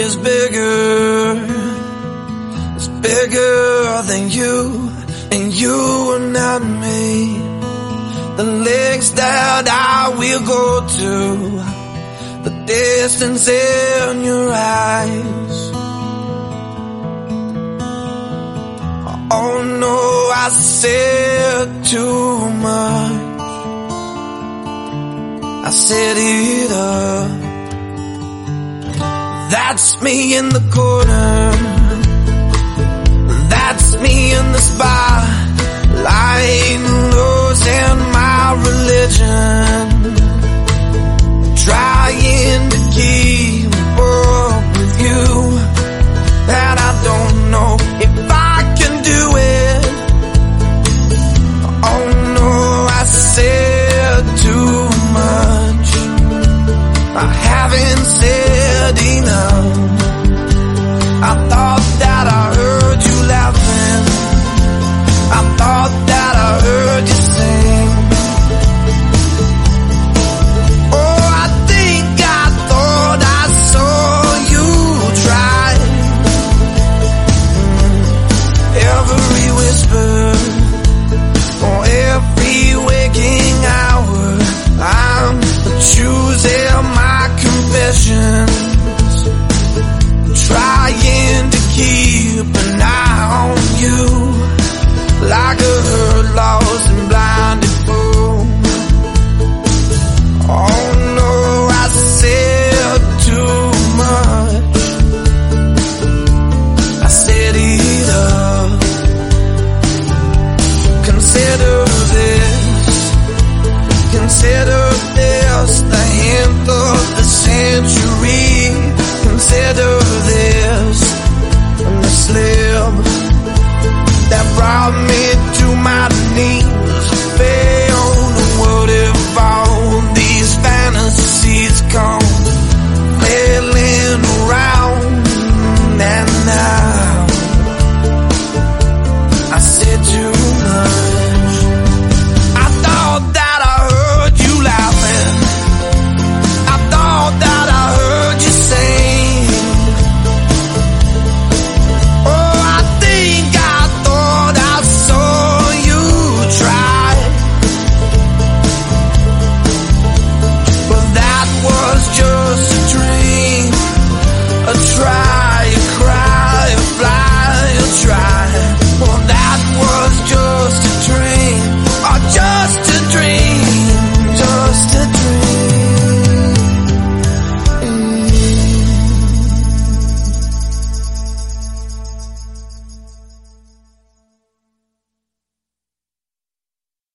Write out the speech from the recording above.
is bigger. It's bigger than you, and you are not me. The lengths that I will go to, the distance in your eyes. Oh no, I said too much. I set it up. That's me in the corner. That's me in the spotlight, losing my religion, trying to keep up with you, and I don't know if I can do it. Oh no, I said too much. I haven't said enough. I thought that I heard you laughing. I thought that I heard you sing. Oh, I think I thought I saw you try. Every whisper, or every waking hour, I'm choosing my confessions, trying to keep an eye on you, like a hurt, lost and blinded fool. Oh no, I said too much. I set it up. Consider this the hint of the century. Consider this the slip that brought me to my knees. Fail. What if all these fantasies come flailing around? And now I said too much. I thought that I heard you laughing. I thought that I heard you sing. Oh, I think I thought I saw you try. But that was